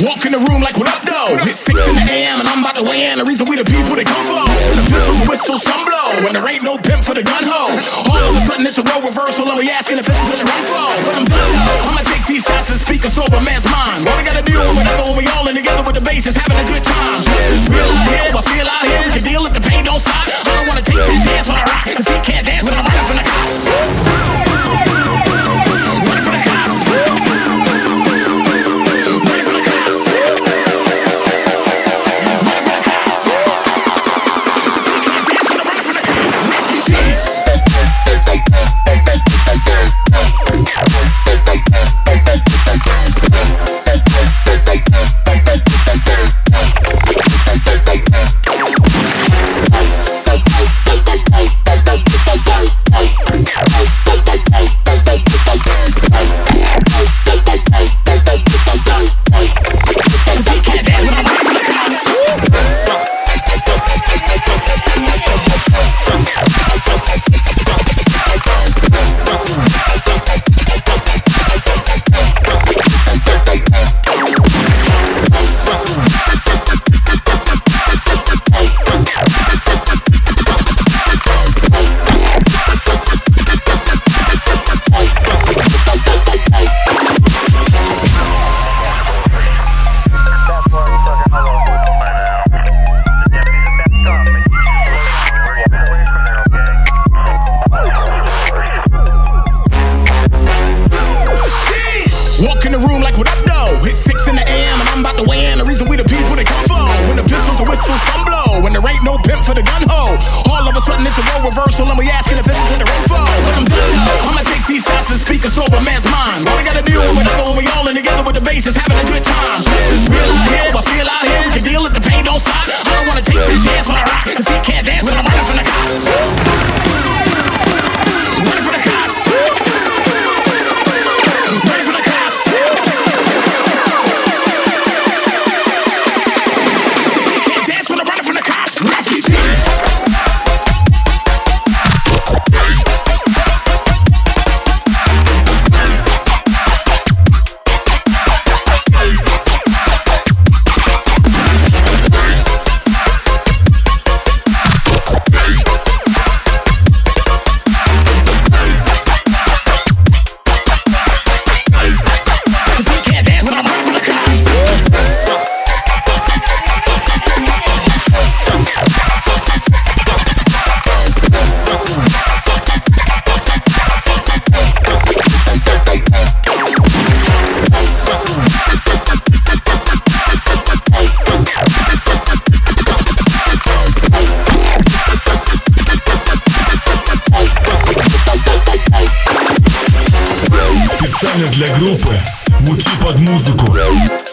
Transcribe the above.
Walk in the room like what up though? It's 6 in the AM and I'm about to weigh in. The reason we the people that come flow. When the pistols whistle, some blow. When there ain't no pimp for the gun hoe. All of a sudden it's a role reversal and we asking if this is what you run for. But I'm done though. I'ma take these shots and speak a sober man's mind. All we gotta deal with whatever when we all in together with the bass is having a good time. This is real out here, I feel out here. You can deal if the pain don't stop. I don't wanna take that chance when I rock. Cause he can't dance when I'm running from the cops. Running from the cops. Running from the cops. Walk in the room like what up though? It's 6 in the AM and I'm about to weigh in. The reason we the people that come flow. When the pistols whistle, some blow. When there ain't no pimp for the gun hoe. All of a sudden it's a role reversal and we asking if this is what the run for. But I'm done though. I'ma take these shots and speak a sober man's mind. All we gotta deal with whatever when we all in together with the bass is having a good time. This is real out here, I feel out here. You can deal if the pain don't stop. I don't wanna take that chance when I rock. Cause he can't dance when I'm running from the cops. Running from the cops. Running from the cops. Специально для группы «Муки под музыку».